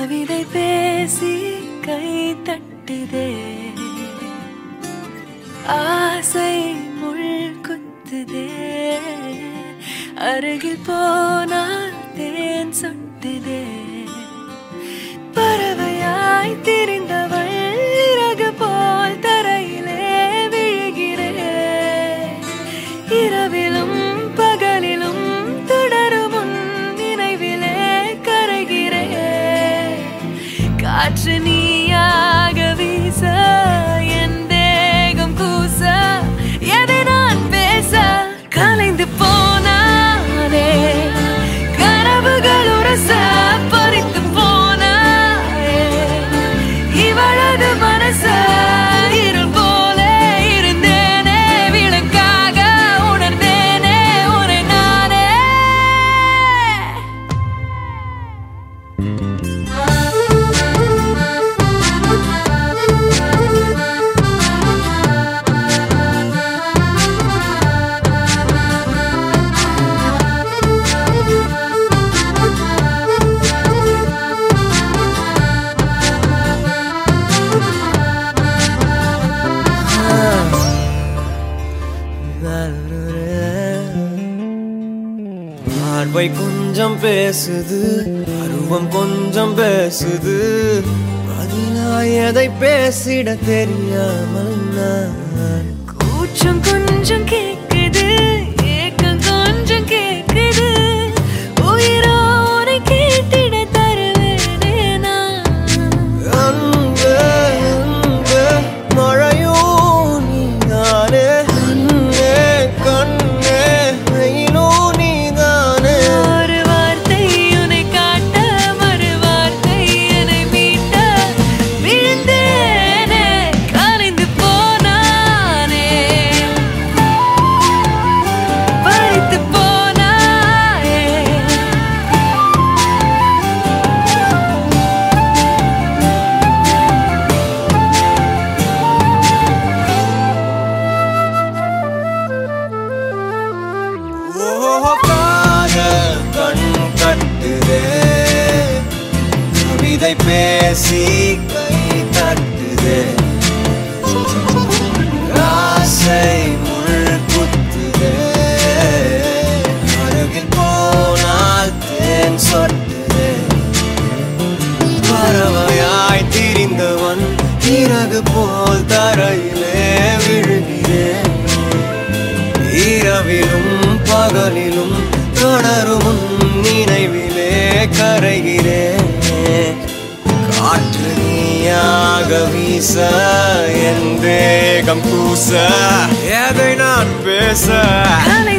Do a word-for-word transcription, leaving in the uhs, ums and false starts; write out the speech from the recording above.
கவிதை பேசி கை தட்டுதே, ஆசை முள் குத்துதே, அருகில் போனால் தேன் சொட்டுதே. பறவையாய் திரிந்தவள் இறகு போல் தரையிலே விழுகிறேன். இரவிலும் பகலிலும் தொடரும் உன் நினைவிலே கரைகிறேன். காற்று நீயாக வீச என் தேகம் கூச, எதை நான் பேச கலைந்து போனானே. கனவுகள் உரச பறித்து போனாயே, இவளது மனச இருள் போல இருந்தேனே. விளக்காக உணர்ந்தேனே உன்னை நானே. பார்வை கொஞ்சம் பேசுது, அருவம் கொஞ்சம் பேசுது, பதிலாய் எதை பேசிட தெரியாமல் நான். கூச்சம் கொஞ்சம் கேக்குது, ஏக்கம் கொஞ்சம் கேக்குது, உயிரோரை கேட்டிட தருவேனே நான். அன்பே அன்பே மழையோ நீதானே, கண்ணே கண்ணே வெயிலோ நீதானே. ஒரு வார்த்தை உன்னை காட்ட, மறு வார்த்தை என்னை மீட்ட, விழுந்தேனே கலைந்து போனானே. பறித்து போனாயே. ஓ காதல் கண் கட்டுதே, கவிதை பேசி கை தட்டுதே, ஆசை முள் குத்துதே, அருகில் போனால் தேன் சொட்டுதே. பறவையாய் திரிந்தவன் இறகு போல் தரையிலே விழுகிறேன். இரவிலும் பகலிலும் தொடரும் உன் நினைவிலே கரைகிறேன். காற்று நீயாக வீச என் தேகம் கூச, எதை நான் பேச கலை